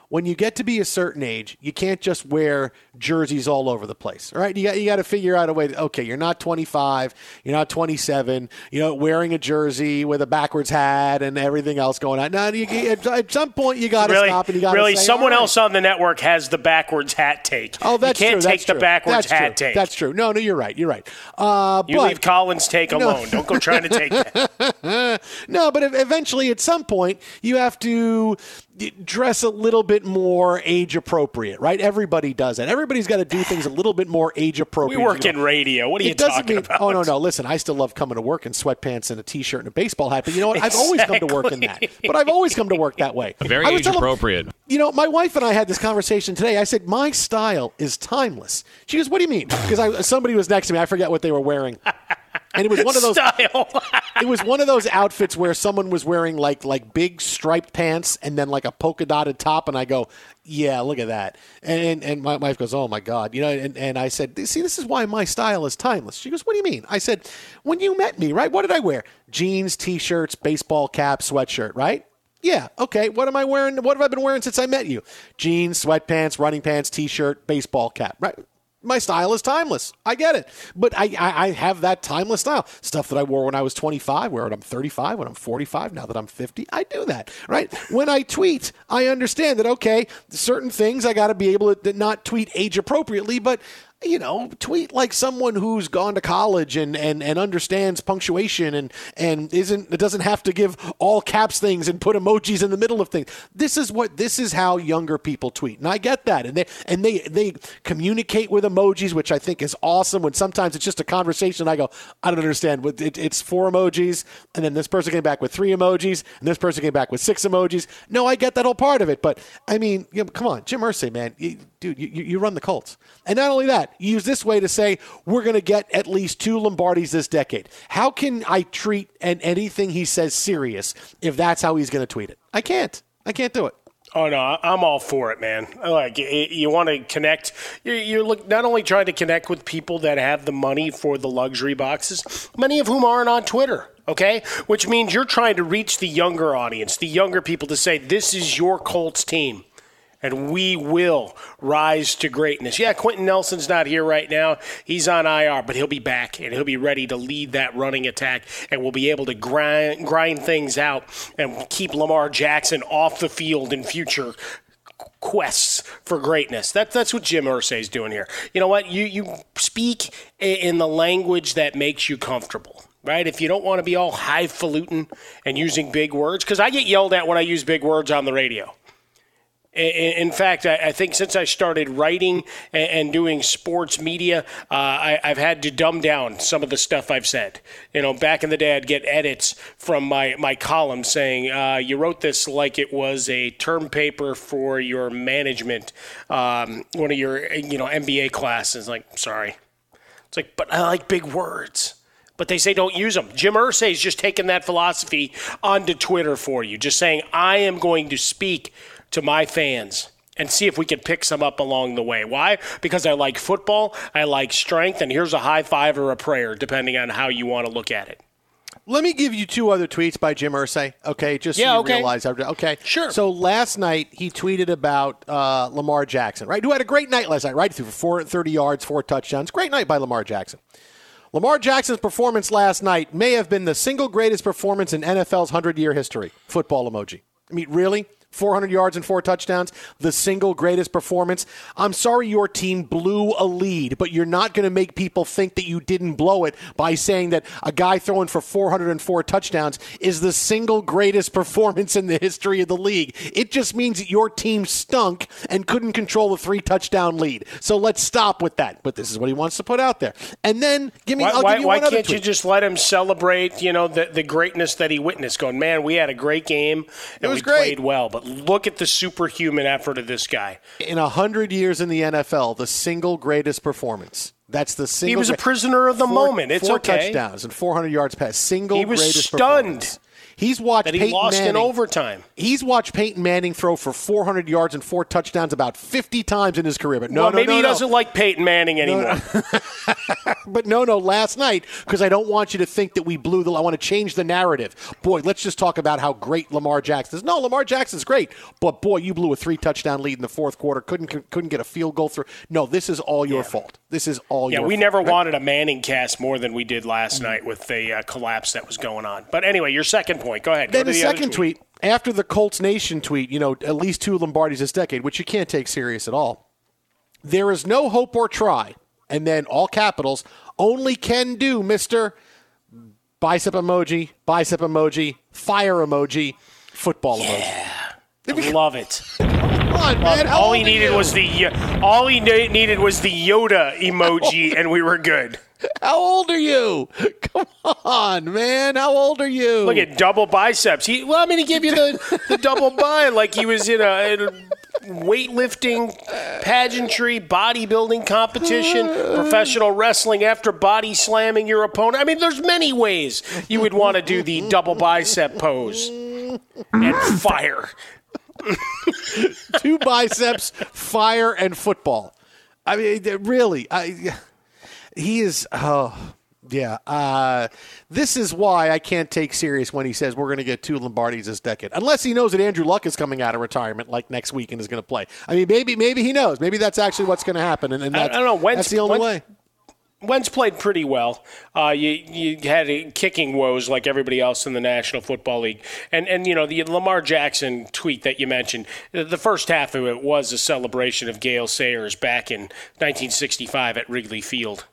when you get to be a certain age, you can't just wear jerseys all over the place, all right? You got you got to figure out a way to, okay, you're not twenty-five, you're not twenty-seven, you know, wearing a jersey with a backwards hat and everything else going on. Now, you, at, at some point, you got to really, stop and you got to really, say, someone right. else on the network has the backwards hat take. Oh, that's you can't true. take that's the true. backwards that's hat true. take. That's true. No, no, you're right. You're right. Uh, you but, leave Collins' take no. alone. Don't go trying to take that. No, but eventually, at some point, you have to dress a little bit more age appropriate, right? Everybody does that. Everybody's got to do things a little bit more age appropriate. We work in radio. What are you it doesn't talking mean, about? Oh, no, no. Listen, I still love coming to work in sweatpants and a T-shirt and a baseball hat. But you know what? Exactly. I've always come to work in that. But I've always come to work that way. Very age appropriate. You know, my wife and I had this conversation today. I said, my style is timeless. She goes, what do you mean? Because somebody was next to me. I forget what they were wearing. And it was one of those Style. It was one of those outfits where someone was wearing like like big striped pants and then like a polka dotted top, and I go, yeah, look at that. And and my wife goes, oh my God, you know. And, and I said, see, this is why my style is timeless. She goes, what do you mean? I said, when you met me, right? What did I wear? Jeans, t-shirts, baseball cap, sweatshirt, right? Yeah, okay. What am I wearing? What have I been wearing since I met you? Jeans, sweatpants, running pants, t-shirt, baseball cap, right? My style is timeless. I get it. But I, I, I have that timeless style. Stuff that I wore when I was twenty-five, wear when I'm thirty-five, when I'm forty-five, now that I'm fifty. I do that, right? When I tweet, I understand that, okay, certain things I got to be able to not tweet age appropriately, but you know, tweet like someone who's gone to college and, and, and understands punctuation and, and isn't it doesn't have to give all caps things and put emojis in the middle of things. This is what this is how younger people tweet. And I get that. And they and they they communicate with emojis, which I think is awesome. When sometimes it's just a conversation, I go, I don't understand. It, it's four emojis, and then this person came back with three emojis, and this person came back with six emojis. No, I get that whole part of it. But I mean, you know, come on, Jim Irsay, man. You, dude, you, you run the Colts. And not only that, you use this way to say we're going to get at least two Lombardis this decade. How can I treat and anything he says serious if that's how he's going to tweet it? I can't. I can't do it. Oh, no, I'm all for it, man. Like, you want to connect. You're look, not only trying to connect with people that have the money for the luxury boxes, many of whom aren't on Twitter, okay? Which means you're trying to reach the younger audience, the younger people to say, this is your Colts team. And we will rise to greatness. Yeah, Quentin Nelson's not here right now. He's on I R, but he'll be back, and he'll be ready to lead that running attack, and we'll be able to grind, grind things out and keep Lamar Jackson off the field in future quests for greatness. That, that's what Jim Irsay is doing here. You know what? You, you speak in the language that makes you comfortable. Right? If you don't want to be all highfalutin and using big words, because I get yelled at when I use big words on the radio. In fact, I think since I started writing and doing sports media, uh, I've had to dumb down some of the stuff I've said. You know, back in the day, I'd get edits from my, my column saying, uh, you wrote this like it was a term paper for your management, um, one of your, you know, M B A classes. Like, sorry. It's like, but I like big words. But they say don't use them. Jim Irsay is just taking that philosophy onto Twitter for you, just saying, I am going to speak to my fans and see if we can pick some up along the way. Why? Because I like football, I like strength, and here's a high five or a prayer, depending on how you want to look at it. Let me give you two other tweets by Jim Irsay, okay, just so yeah, you okay. realize. Okay, sure. So last night he tweeted about uh, Lamar Jackson, right, who had a great night last night, right, threw for four hundred thirty yards, four touchdowns. Great night by Lamar Jackson. Lamar Jackson's performance last night may have been the single greatest performance in N F L's hundred-year history. Football emoji. I mean, really? four hundred yards and four touchdowns, the single greatest performance. I'm sorry your team blew a lead, but you're not going to make people think that you didn't blow it by saying that a guy throwing for four hundred four touchdowns is the single greatest performance in the history of the league. It just means that your team stunk and couldn't control the three-touchdown lead. So let's stop with that. But this is what he wants to put out there. And then give me why, I'll why, give you why one other can't tweet. you just let him celebrate, you know, the, the greatness that he witnessed, going, man, we had a great game and it was we great. played well. But look at the superhuman effort of this guy. In one hundred years in the N F L, the single greatest performance. That's the single. He was a prisoner of the four, moment. It's four okay. touchdowns and four hundred yards pass. Single He was greatest stunned. performance. He's watched that he Peyton lost Manning, in overtime. He's watched Peyton Manning throw for four hundred yards and four touchdowns about fifty times in his career. But no, well, no, maybe no, he no. doesn't like Peyton Manning anymore. No, no. But no, no, last night, because I don't want you to think that we blew the – I want to change the narrative. Boy, let's just talk about how great Lamar Jackson is. No, Lamar Jackson's great, but, boy, you blew a three-touchdown lead in the fourth quarter, couldn't couldn't get a field goal through. No, this is all your yeah. fault. This is all yeah, your fault. Yeah, we never right? wanted a Manning cast more than we did last mm-hmm. night with the uh, collapse that was going on. But anyway, your second point. Go ahead. Go then to the, the second tweet. tweet, after the Colts Nation tweet, you know, at least two Lombardis this decade, which you can't take serious at all. There is no hope or try, and then all capitals, only can do, Mister Bicep emoji, bicep emoji, fire emoji, football yeah. emoji. I love it. Come on, man. All he needed was the uh, all he needed was the Yoda emoji, and we were good. How old are you? Come on, man. How old are you? Look at double biceps. He well, I mean, he gave you the, the double bi like he was in a, in a weightlifting, pageantry, bodybuilding competition, professional wrestling after body slamming your opponent. I mean, there's many ways you would want to do the double bicep pose and fire. Two biceps, fire, and football. I mean, really, I, he is. Oh, yeah. Uh, this is why I can't take serious when he says we're going to get two Lombardis this decade, unless he knows that Andrew Luck is coming out of retirement like next week and is going to play. I mean, maybe maybe he knows. Maybe that's actually what's going to happen, and, and that's, I don't know. Wentz, that's the only Wentz, way. Wentz played pretty well. Uh, you you had kicking woes like everybody else in the National Football League, and and you know the Lamar Jackson tweet that you mentioned. The first half of it was a celebration of Gale Sayers back in nineteen sixty-five at Wrigley Field.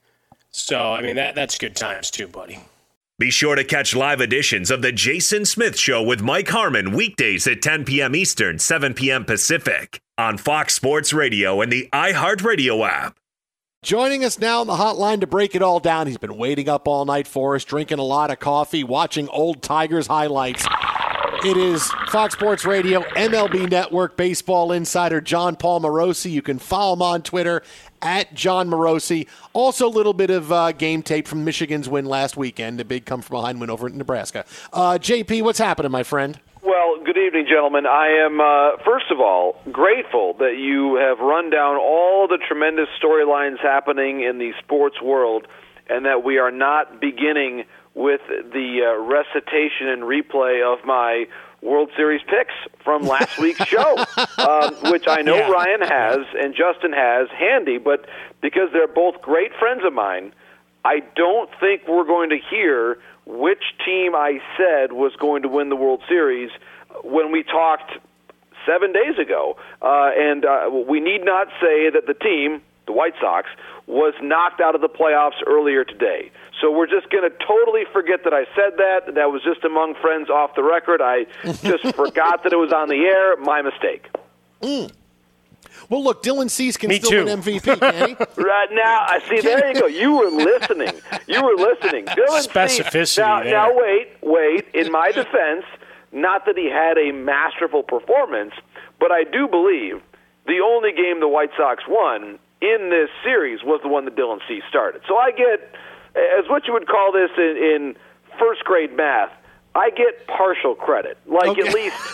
So I mean that that's good times too, buddy. Be sure to catch live editions of the Jason Smith Show with Mike Harmon weekdays at ten p.m. Eastern, seven p.m. Pacific on Fox Sports Radio and the iHeartRadio app. Joining us now on the hotline to break it all down. He's been waiting up all night for us, drinking a lot of coffee, watching old Tigers highlights. It is Fox Sports Radio, M L B Network, baseball insider John Paul Morosi. You can follow him on Twitter at John Morosi. Also a little bit of uh, game tape from Michigan's win last weekend, a big come-from-behind win over in Nebraska. Uh, J P, what's happening, my friend? Well, good evening, gentlemen. I am, uh, first of all, grateful that you have run down all the tremendous storylines happening in the sports world and that we are not beginning with the uh, recitation and replay of my World Series picks from last week's show, um, which I know yeah. Ryan has and Justin has handy, but because they're both great friends of mine, I don't think we're going to hear which team I said was going to win the World Series when we talked seven days ago. Uh, and uh, we need not say that the team, the White Sox, was knocked out of the playoffs earlier today. So we're just going to totally forget that I said that. That was just among friends off the record. I just forgot that it was on the air. My mistake. Mm. Well, look, Dylan Cease can Me still too. win M V P, can he? Right now, I see. There you go. You were listening. You were listening. Dylan Specificity Cease. Now, there. now, wait, wait. In my defense, not that he had a masterful performance, but I do believe the only game the White Sox won in this series was the one that Dylan Cease started. So I get, as what you would call this in, in first grade math, I get partial credit, like okay. at least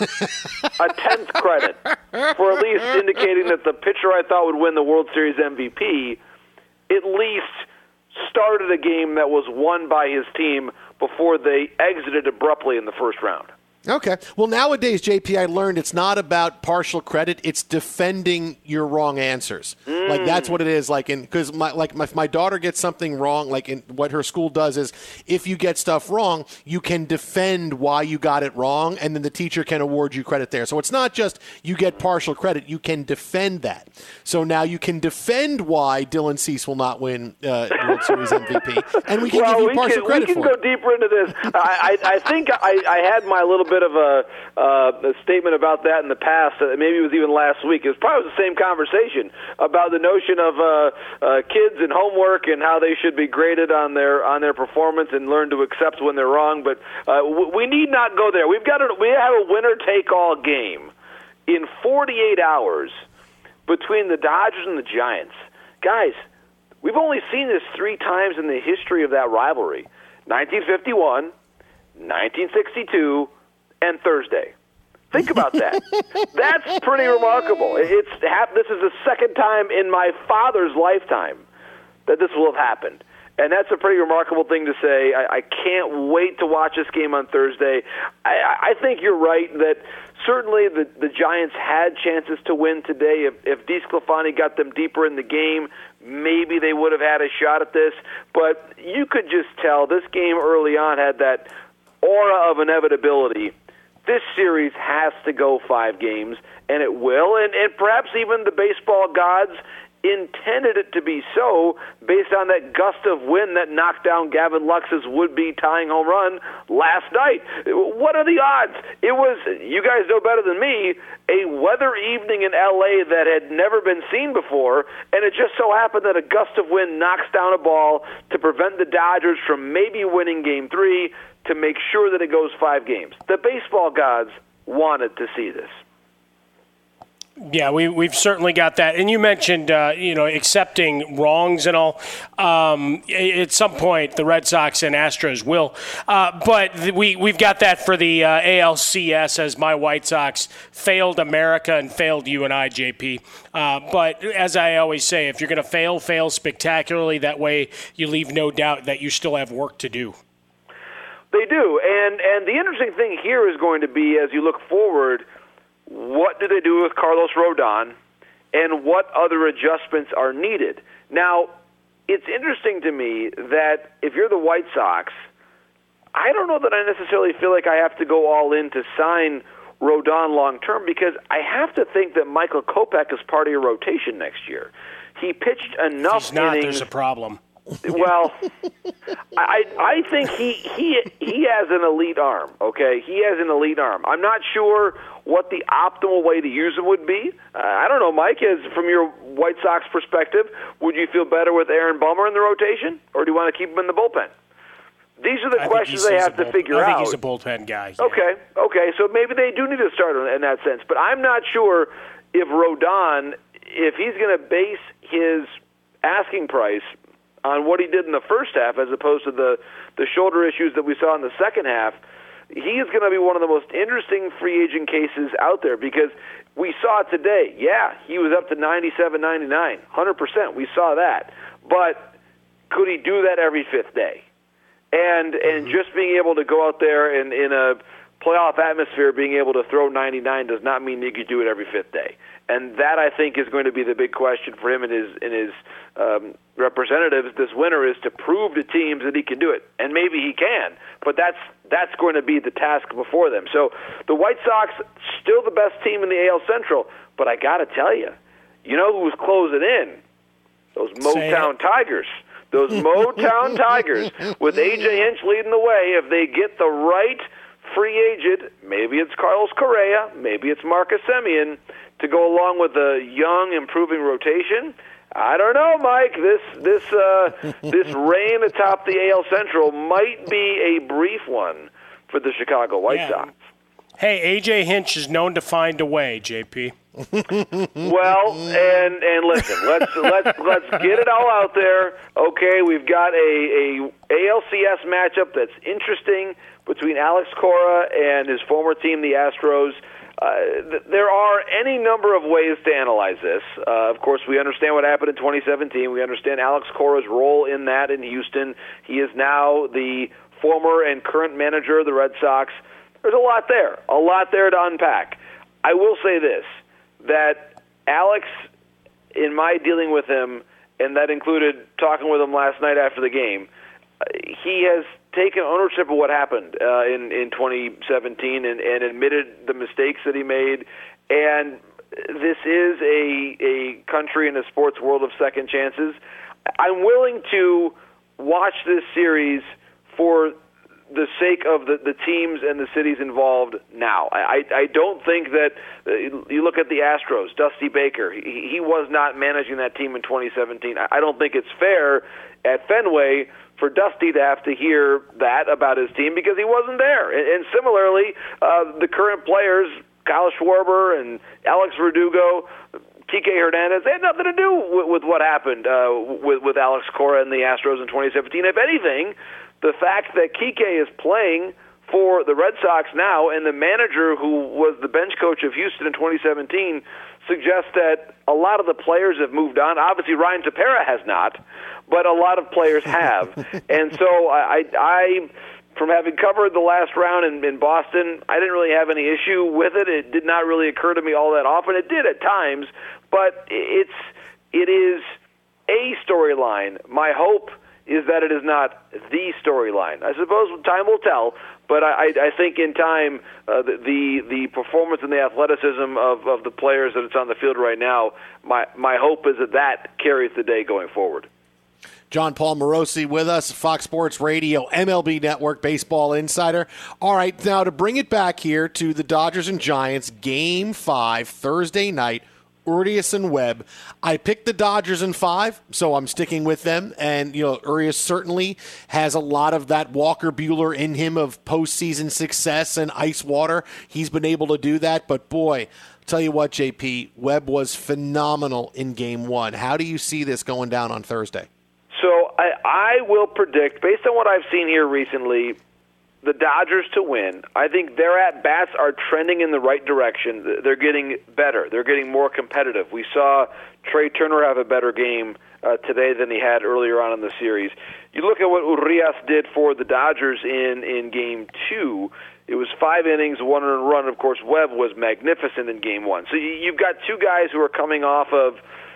a tenth credit for at least indicating that the pitcher I thought would win the World Series M V P at least started a game that was won by his team before they exited abruptly in the first round. Okay. Well, nowadays, J P, I learned it's not about partial credit. It's defending your wrong answers. Mm. Like, that's what it is. Like, because my, like my, if my daughter gets something wrong, like in what her school does is if you get stuff wrong, you can defend why you got it wrong, and then the teacher can award you credit there. So it's not just you get partial credit. You can defend that. So now you can defend why Dylan Cease will not win uh, World Series M V P, and we can well, give you we partial can, credit we can for go it. deeper into this. I, I, I think I, I had my little bit of a, uh, a statement about that in the past. Uh, maybe it was even last week. It was probably the same conversation about the notion of uh, uh, kids and homework and how they should be graded on their on their performance and learn to accept when they're wrong. But uh, w- we need not go there. We've got a, we have a winner-take-all game in forty-eight hours between the Dodgers and the Giants. Guys, we've only seen this three times in the history of that rivalry. nineteen fifty-one, nineteen sixty-two, and Thursday. Think about that. That's pretty remarkable. It's This is the second time in my father's lifetime that this will have happened. And that's a pretty remarkable thing to say. I, I can't wait to watch this game on Thursday. I, I think you're right that certainly the, the Giants had chances to win today. If, if DeSclafani got them deeper in the game, maybe they would have had a shot at this. But you could just tell this game early on had that aura of inevitability. This series has to go five games, and it will. And, and perhaps even the baseball gods intended it to be so based on that gust of wind that knocked down Gavin Lux's would-be tying home run last night. What are the odds? It was, you guys know better than me, a weather evening in L A that had never been seen before, and it just so happened that a gust of wind knocks down a ball to prevent the Dodgers from maybe winning Game three to make sure that it goes five games. The baseball gods wanted to see this. Yeah, we, we've certainly got that. And you mentioned, uh, you know, accepting wrongs and all. Um, at some point, the Red Sox and Astros will. Uh, but we, we've got that for the uh, A L C S as my White Sox failed America and failed you and I, J P. Uh, but as I always say, if you're going to fail, fail spectacularly. That way you leave no doubt that you still have work to do. They do. And, and the interesting thing here is going to be, as you look forward, what do they do with Carlos Rodon, and what other adjustments are needed? Now, it's interesting to me that if you're the White Sox, I don't know that I necessarily feel like I have to go all in to sign Rodon long-term, because I have to think that Michael Kopech is part of your rotation next year. He pitched enough if he's not, innings. There's a problem. Well, I I think he, he he has an elite arm, okay? He has an elite arm. I'm not sure what the optimal way to use him would be. Uh, I don't know, Mike, as from your White Sox perspective, would you feel better with Aaron Bummer in the rotation, or do you want to keep him in the bullpen? These are the I questions they have to bull- figure out. I think out. he's a bullpen guy. Yeah. Okay, okay, so maybe they do need to start in that sense. But I'm not sure if Rodon, if he's going to base his asking price on what he did in the first half as opposed to the, the shoulder issues that we saw in the second half, he is going to be one of the most interesting free agent cases out there, because we saw it today. Yeah, he was up to ninety-seven, ninety-nine, one hundred percent. We saw that. But could he do that every fifth day? And and mm-hmm. just being able to go out there and in a playoff atmosphere, being able to throw ninety-nine does not mean that you could do it every fifth day. And that, I think, is going to be the big question for him and his and his um, representatives this winter, is to prove to teams that he can do it. And maybe he can, but that's that's going to be the task before them. So the White Sox, still the best team in the A L Central, but I got to tell you, you know who's closing in? Those Motown Tigers. Those Motown Tigers, with A J Hinch leading the way. If they get the right free agent, maybe it's Carlos Correa, maybe it's Marcus Semien, to go along with a young, improving rotation. I don't know, Mike. This this uh, this reign atop the A L Central might be a brief one for the Chicago White yeah. Sox. Hey, A J Hinch is known to find a way, J P. Well, and and listen, let's let's let's get it all out there. Okay, we've got a a A L C S matchup that's interesting between Alex Cora and his former team, the Astros. Uh, th- there are any number of ways to analyze this. Uh, of course, we understand what happened in twenty seventeen. We understand Alex Cora's role in that in Houston. He is now the former and current manager of the Red Sox. There's a lot there, a lot there to unpack. I will say this, that Alex, in my dealing with him, and that included talking with him last night after the game, uh, he has taken ownership of what happened uh, in, in twenty seventeen and, and admitted the mistakes that he made. And this is a, a country in a sports world of second chances. I'm willing to watch this series for the sake of the, the teams and the cities involved now. I, I don't think that uh, you look at the Astros, Dusty Baker, he, he was not managing that team in twenty seventeen. I don't think it's fair at Fenway for Dusty to have to hear that about his team because he wasn't there. And, and similarly, uh, the current players, Kyle Schwarber and Alex Verdugo, Kike Hernandez, they had nothing to do with, with what happened uh, with, with Alex Cora and the Astros in twenty seventeen. If anything, the fact that Kike is playing for the Red Sox now, and the manager who was the bench coach of Houston in twenty seventeen suggests that a lot of the players have moved on. Obviously, Ryan Tepera has not, but a lot of players have. And so I, I, from having covered the last round in, in Boston, I didn't really have any issue with it. It did not really occur to me all that often. It did at times, but it's it is a storyline. My hope is that it is not the storyline. I suppose time will tell, but I, I think in time, uh, the, the the performance and the athleticism of, of the players that it's on the field right now, my, my hope is that that carries the day going forward. John Paul Morosi with us, Fox Sports Radio, M L B Network, Baseball Insider. All right, now to bring it back here to the Dodgers and Giants, Game five, Thursday night, Urias and Webb. I picked the Dodgers in five, so I'm sticking with them. And, you know, Urias certainly has a lot of that Walker Buehler in him of postseason success and ice water. He's been able to do that. But, boy, tell you what, J P, Webb was phenomenal in game one. How do you see this going down on Thursday? So I, I will predict, based on what I've seen here recently, the Dodgers to win. I think their at-bats are trending in the right direction. They're getting better. They're getting more competitive. We saw Trey Turner have a better game uh, today than he had earlier on in the series. You look at what Urias did for the Dodgers in, in Game two. It was five innings, one earned run. Of course, Webb was magnificent in Game one. So you, you've got two guys who are coming off of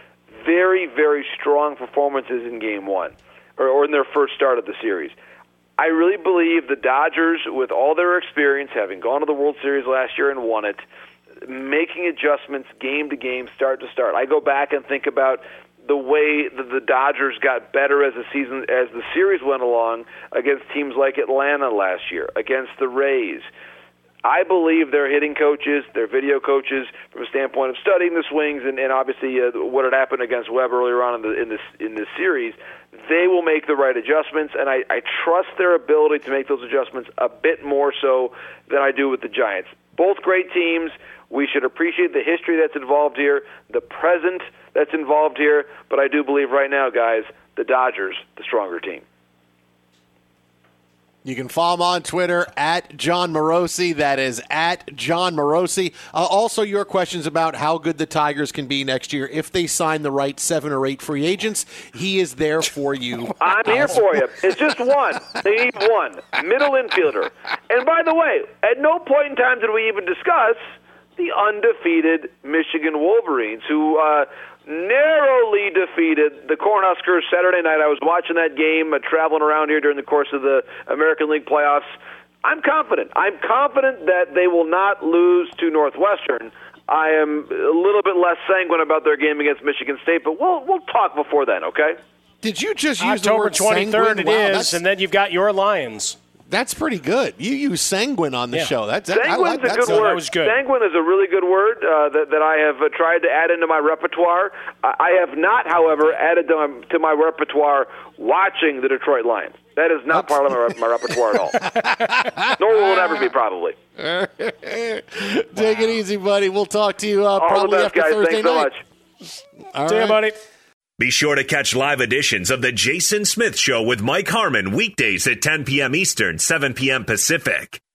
very, very strong performances in Game one, or, or in their first start of the series. I really believe the Dodgers, with all their experience, having gone to the World Series last year and won it, making adjustments game to game, start to start. I go back and think about the way that the Dodgers got better as the season, as the series went along against teams like Atlanta last year, against the Rays. I believe their hitting coaches, their video coaches, from a standpoint of studying the swings and, and obviously uh, what had happened against Webb earlier on in, the, in this in this series, they will make the right adjustments, and I, I trust their ability to make those adjustments a bit more so than I do with the Giants. Both great teams. We should appreciate the history that's involved here, the present that's involved here, but I do believe right now, guys, the Dodgers, the stronger team. You can follow him on Twitter at John Morosi. That is at John Morosi. Uh, also, your questions about how good the Tigers can be next year if they sign the right seven or eight free agents. He is there for you. I'm here for you. It's just one. They need one. Middle infielder. And by the way, at no point in time did we even discuss the undefeated Michigan Wolverines, who uh, narrowly defeated the Cornhuskers Saturday night. I was watching that game, uh, traveling around here during the course of the American League playoffs. I'm confident. I'm confident that they will not lose to Northwestern. I am a little bit less sanguine about their game against Michigan State, but we'll we'll talk before then, okay? Did you just use October the word twenty-third sanguine? it Wow, is, that's, and then you've got your Lions. That's pretty good. You use sanguine on the Yeah. show. That's that, I Sanguine's like a that. good So word. That was good. Sanguine is a really good word uh, that, that I have uh, tried to add into my repertoire. I, I have not, however, added to my, to my repertoire watching the Detroit Lions. That is not part of my, my repertoire at all. Nor will it ever be, probably. Take it easy, buddy. We'll talk to you uh, All probably the best, after guys. Thursday Thanks so night. much. All See you, right. buddy. Be sure to catch live editions of The Jason Smith Show with Mike Harmon weekdays at ten p.m. Eastern, seven p.m. Pacific